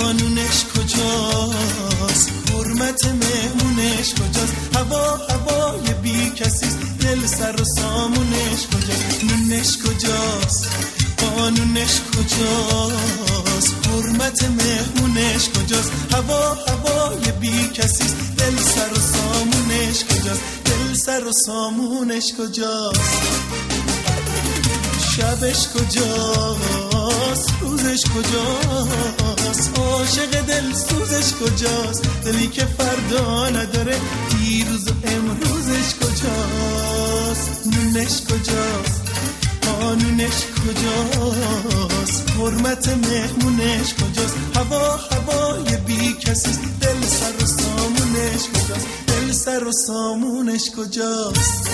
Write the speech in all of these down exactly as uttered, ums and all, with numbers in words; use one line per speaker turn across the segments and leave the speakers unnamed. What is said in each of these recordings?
قانونش کجاست؟ حرمت مهمونش کجاست؟ هوا هوای بی کسیست، دل سر و سامونش کجاست؟ نونش کجاست؟ قانونش کجاست؟ حرمت مهمونش کجاست؟ هوا هوای بی کسیست، دل سر و سامونش کجاست؟ دل سر و سامونش کجاست؟ شبش کجاست؟ روزش کجاست؟ عاشق دل سوزش کجاست؟ دلی که فردا نداره، دیروز و امروزش کجاست؟ نونش کجاست؟ قانونش کجاست؟ حرمت مهمونش کجاست؟ هوا هوای بی کسیست، دل سر و سامونش کجاست؟ دل سر و سامونش کجاست؟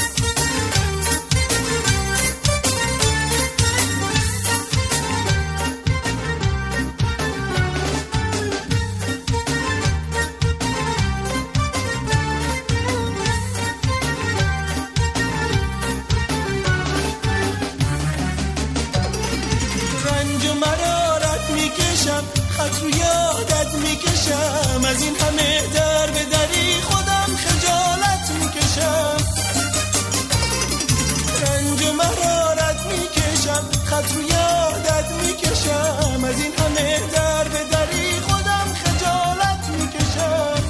خط رو یادت میکشم، از این همه در به دری خودم خجالت میکشم. رنج و مرارت میکشم، خط رو یادت میکشم، از این همه در به دری خودم خجالت میکشم.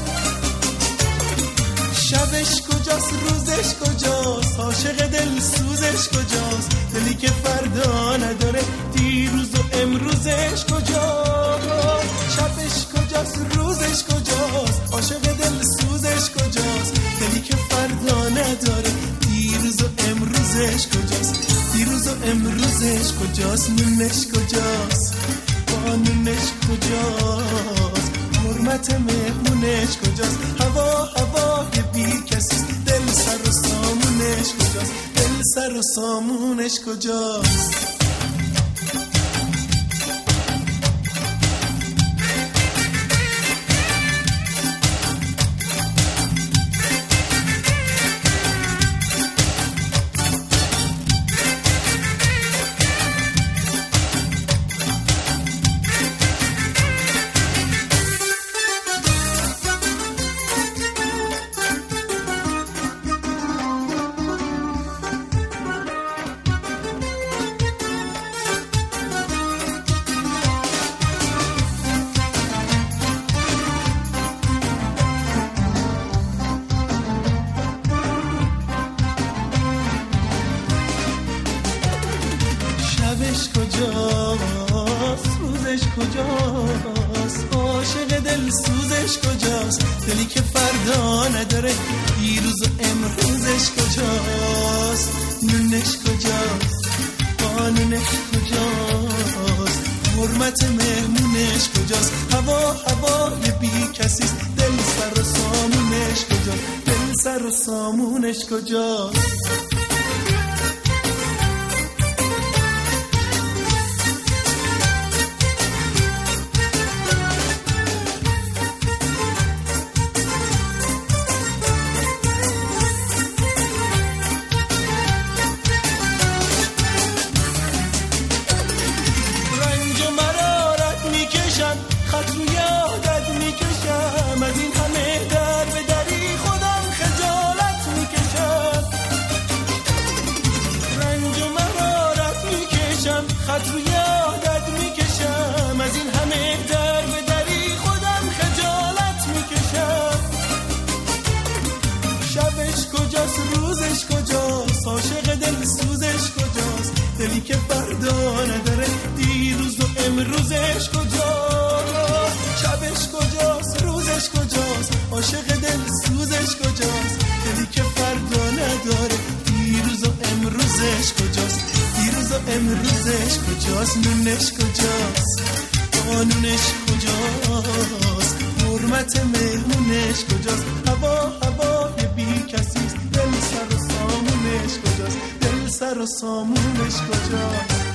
شبش کجاست؟ روزش کجاست؟ عاشق دل سوزش کجاست؟ دلی که فردا نداره، دیروز و امروزش کجاست؟ شبش کجاست؟ روزش کجاست؟ عاشق دل سوزش کجاست؟ دلی که فردا نداره، دیروز و امروزش کجاست؟ دیروز و امروزش کجاست؟ نونش کجاست؟ قانونش کجاست؟ حرمت مهمونش کجاست؟ هوا هوای بی کسیست، دل سر و سامونش کجاست؟ دل سر و سامونش کجاست؟ شبش کجاست؟ روزش کجاست؟ عاشق دل سوزش کجاست؟ دلی که فردا نداره، دیروز و امروزش کجاست؟ نونش کجاست؟ قانونش کجاست؟ حرمت مهمونش کجاست؟ هوا هوای بی کسیست، دل سر و سامونش کجاست؟ دل سر و سامونش کجاست؟ خط رو یادت میکشم، از این همه در به دری خودم خجالت میکشم. رنج و مرارت میکشم، خط رو یادت میکشم، از این همه در به دری خودم خجالت میکشم. شبش کجاست؟ روزش کجاست؟ عاشق دل سوزش کجاست؟ دلی که فردا نداره، دیروز و امروزش کجاست؟ شبش کجاست؟ روزش کجاست؟ عاشق دل سوزش کجاست؟ دلی که فردا نداره، دیروز و امروزش کجاست؟ دیروز و امروزش کجاست؟ نونش کجاست؟ قانونش کجاست؟ حرمت مهمونش کجاست؟ هوا هوای بی کسیست، دل سر و سامونش کجاست؟ دل سر و سامونش کجاست؟